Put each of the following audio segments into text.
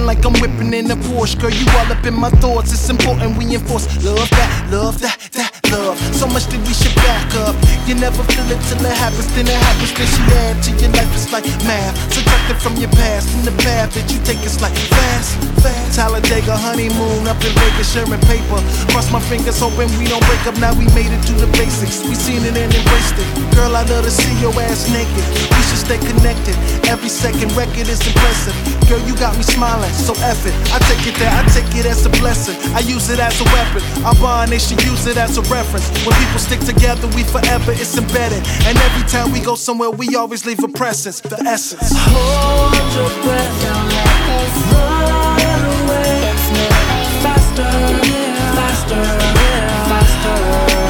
like I'm whipping in a Porsche. Girl, you all up in my thoughts. It's important we enforce love that, love love. So much that we should back up. You never feel it till it happens, then it happens. Then she add to your life, it's like math. Subtracted from your past, and the path that you take is like fast. Talladega honeymoon up in Vegas, sharing paper. Cross my fingers, hoping we don't break up. Now we made it to the basics. We seen it and embraced it. Girl, I love to see your ass naked. We should stay connected. Every second record is impressive. Girl, you got me smiling, so F it. I take it there, I take it as a blessing. I use it as a weapon. Our bond, they should use it as a reference. When people stick together, we forever, it's embedded. And every time we go somewhere, we always leave a presence, the essence. Hold your breath, don't let this run away. It's moving faster, faster, faster.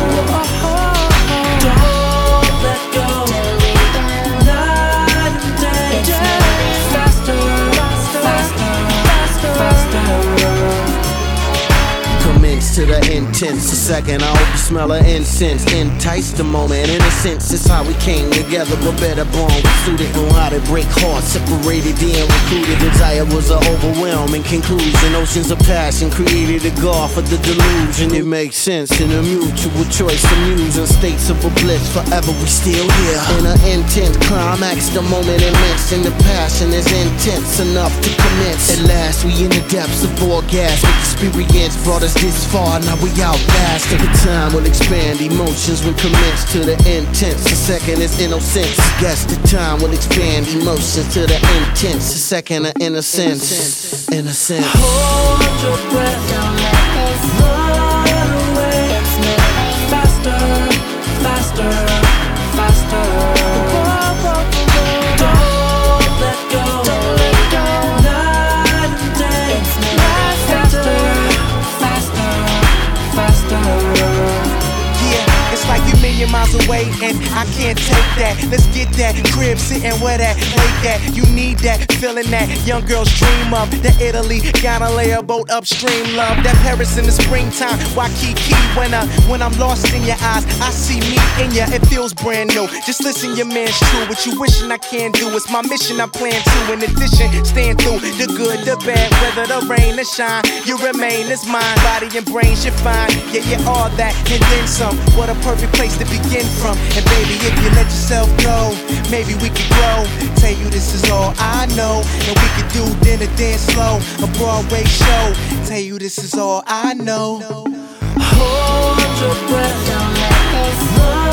Don't let go. Night and day. It's moving faster, faster, faster, faster. Commence to the intense. A second, I hope you smell of incense. Entice the moment, innocence. It's how we came together, but better born. We suited on how to break hearts, separated, then recruited. Desire was an overwhelming conclusion. Oceans of passion created a god for the delusion. It makes sense in a mutual choice to muse in states of a bliss. Forever we still here in an intense climax. The moment immense, and the passion is intense enough to commence. At last, we in the depths of orgasmic experience. Brought us this far, now we outlast. Every time will expand emotions when commenced to the intense. A second is innocence. Guess the time will expand emotions to the intense. A second of innocence. Innocence. Hold your breath, don't let this run away. It's moving faster, faster, faster. Don't let go, don't let go. Night and day. It's moving faster, faster, faster. Yeah, it's like you million miles away, and I can't take that. Let's get that crib sitting where that lake at. You need that feeling that young girls dream of. That Italy, gotta lay a boat upstream, love. That Paris in the springtime, Waikiki. When I'm lost in your eyes, I see me in ya. It feels brand new. Just listen, your man's true. What you wishing I can do, it's my mission. I plan to. In addition, stand through the good, the bad, whether the rain or shine. You remain as mine, body and brains you find. Yeah, you're all that and then some. What a perfect place to begin from. And baby, if you let yourself go, maybe we could grow. Tell you this is all I know, and we could do dinner dance slow, a Broadway show. Tell you this is all I know. Hold your breath, don't let this run